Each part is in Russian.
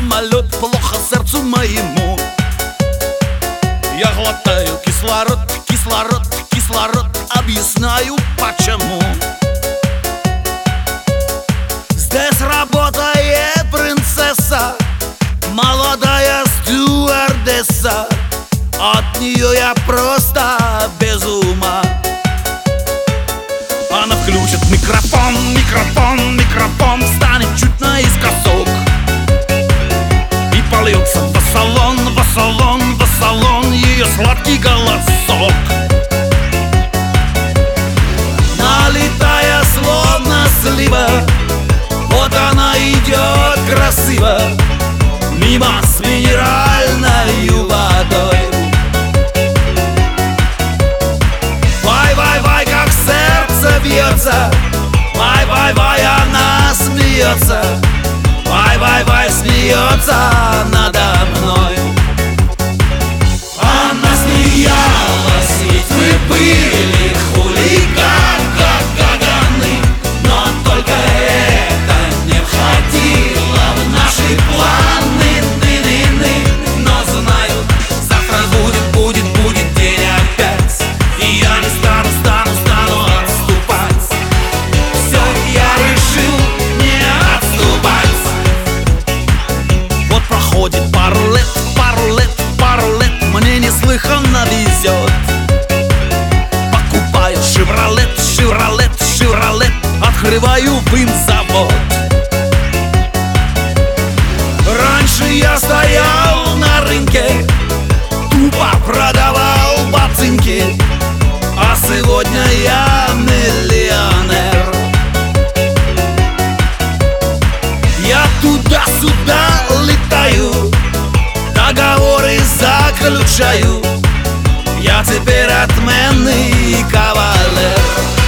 самолет, плохо сердцу моему. Я глотаю кислород, кислород, кислород, объясняю почему. Здесь работает принцесса, молодая стюардесса. От нее я просто без ума. Она включит микрофон, микрофон, микрофон, встанет чуть наискосок и польется в салон, в салон, в салон ее сладкий голосок. Налетая словно слива, вот она идет красиво мимо с минеральной водой. Вай-вай-вай, как сердце бьется, вай-вай-вай, она смеется, вай-вай-вай, смеется надо мной. Она смеялась, ведь мы были хулиганы, но только это не входило в наши планы. Но знаю, завтра будет день опять, и я не стану отступать. Все, я решил не отступать. Вот проходит пару лет, мне неслыханно везет. Покупаю Шевролет, открываю винзавод. Раньше я стоял на рынке, тупо продавал ботинки, а сегодня я миллионер. Я туда-сюда летаю, договоры заключаю, я теперь отменный кавалер.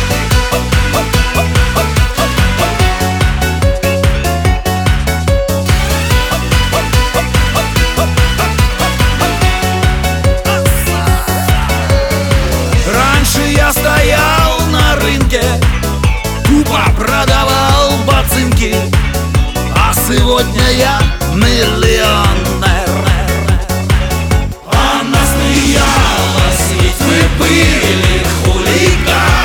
Я стоял на рынке, тупо продавал ботинки, а сегодня я миллионер. Она смеялась, ведь мы были хулиганы.